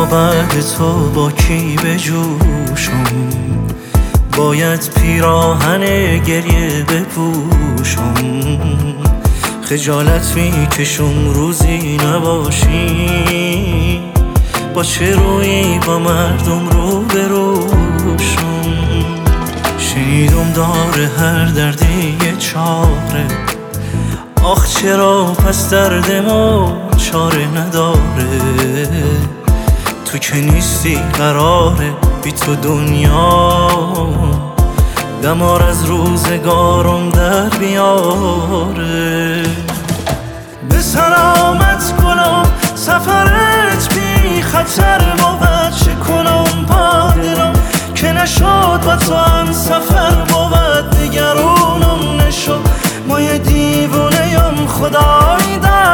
بعد تو با کی بجوشم؟ باید پیراهن گریه بپوشم. خجالت میکشم روزی نباشی، با چه رویی با مردم رو بروشم. شنیدم داره هر دردی یه چاره، آخ چرا پس درد ما چاره نداره؟ تو که نیستی قراره بی تو دنیا دمار از روزگارم در بیاره. به سلامت گلم سفرت بی خطر بود، چه کنم با دلم که نشد با تو هم سفر بود. نگرانم نشد ما یه دیوونه‌ام خدای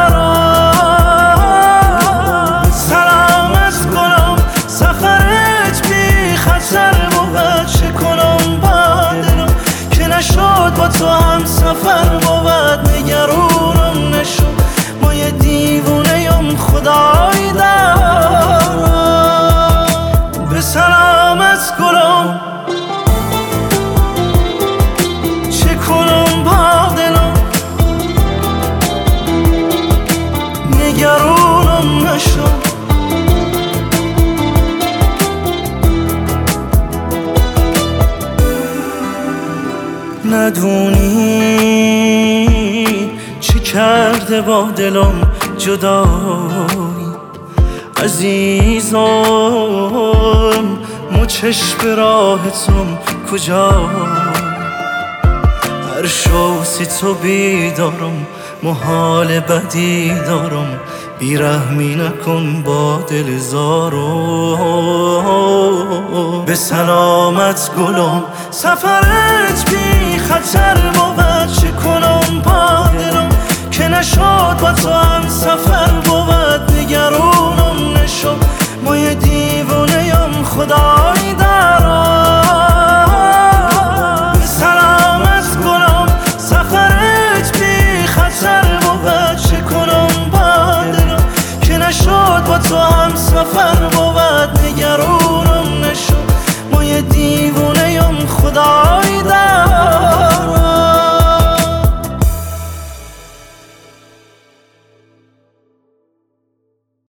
دارم. به سلامت گلم سفرت بی خطر بود، چه کنم با دلم که نشد با تو هم سفر بود. نگرانم نشد ما یه دیوونه‌ام خدای دارم. به سلامت گلم چه کنم با دلم، نگرانم نشد. ندونی چی کرده با دلم جدایی عزیزم، مو چشم راحتم کجا؟ هر شوسی تو بیدارم، محال بدی دارم، بیرحمی نکن با دل زارم. به سلامت گلم سفرت بی خطر بود، چه کنم با دلم که نشد با تو هم سفر بود. نگرانم نشد ما یه دیوونه‌ام خدای دارم. به سلامت گلم سفرت بی خطر بود، چه کنم با دلم که نشد با تو هم سفر بود.